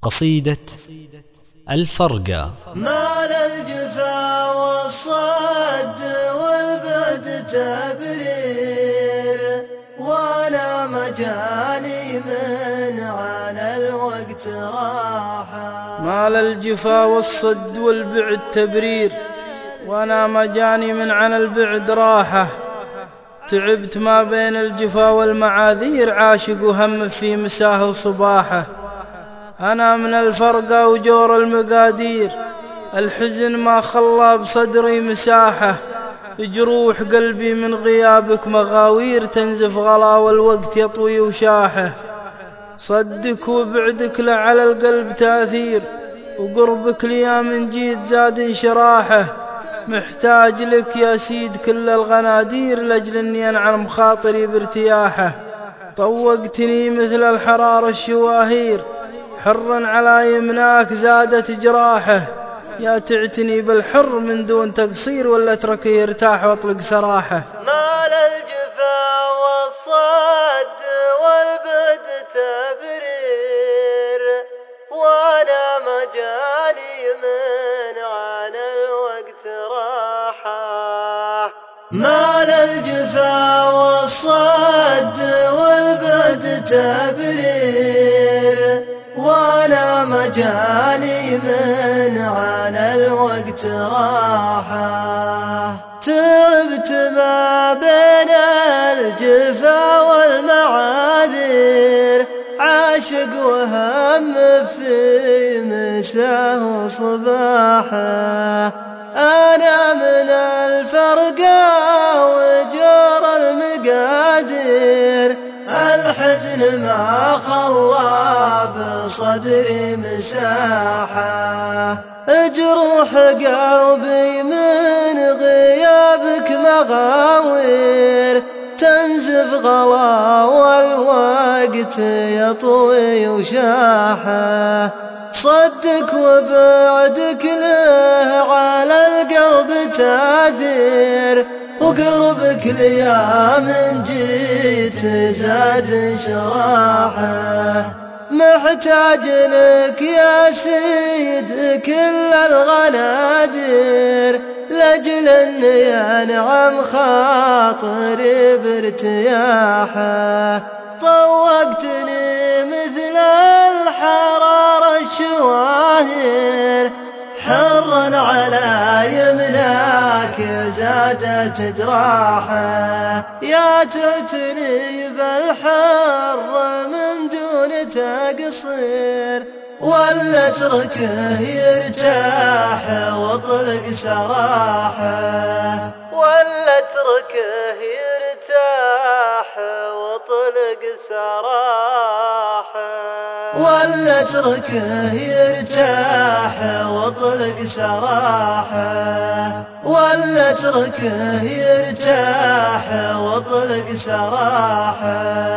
قصيدة الفرقة. مال الجفا والصد والبد تبرير، وانا مجاني من على الوقت راحة. مال الجفا والصد والبعد تبرير، وانا مجاني من عن البعد راحة. تعبت ما بين الجفا والمعاذير، عاشق وهم في مساه وصباحه. أنا من الفرقة وجور المقادير، الحزن ما خلى بصدري مساحة. جروح قلبي من غيابك مغاوير، تنزف غلا والوقت يطوي وشاحه. صدك وبعدك لعلى القلب تأثير، وقربك ليا من جيد زاد انشراحه. محتاج لك يا سيد كل الغنادير، لأجل أني أنعم خاطري بارتياحه. طوقتني مثل الحرار الشواهير، حرا على يمناك زادت جراحه. يا تعتني بالحر من دون تقصير، ولا اتركه يرتاح واطلق سراحه. مال الجفا والصد والبد تبرير، وانا مجاني من عن الوقت راحة. مال الجفا والصد والبد تبرير، وانا مجاني من عن الوقت راحة. تبت ما بين الجفا والمعاذير، عاشق وهم في مساه وصباحه. أنا من الفرقة وجور المقادير، الحزن ما خلى بصدري مساحة. جروح قلبي من غيابك مغاوير، تنزف غلا والوقت يطوي وشاحه. صدك وبعدك له على القلب تاثير، وقربك ليا من جيت زاد انشراحه. محتاج لك يا سيد كل الغنادير، لأجل أني أنعم خاطري بارتياحه. طوقتني مثل الحرار الشواهير، حرا على يمناك زادت جراحه. يا تعتني بالحر من دون تقصير، ولا اتركه يرتاح واطلق سراحه. ولا اتركه يرتاح واطلق سراحه. ولا اتركه يرتاح واطلق سراحه. ولا اتركه يرتاح واطلق سراحه.